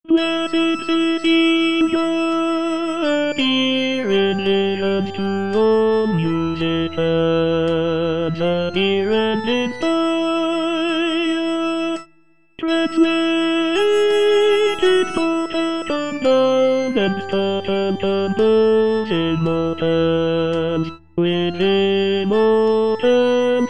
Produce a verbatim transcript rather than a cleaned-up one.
Blessed Cecilia, appearance to all musicians, appear and inspire. Translated for unknown and taught and composed in mortals, with immortal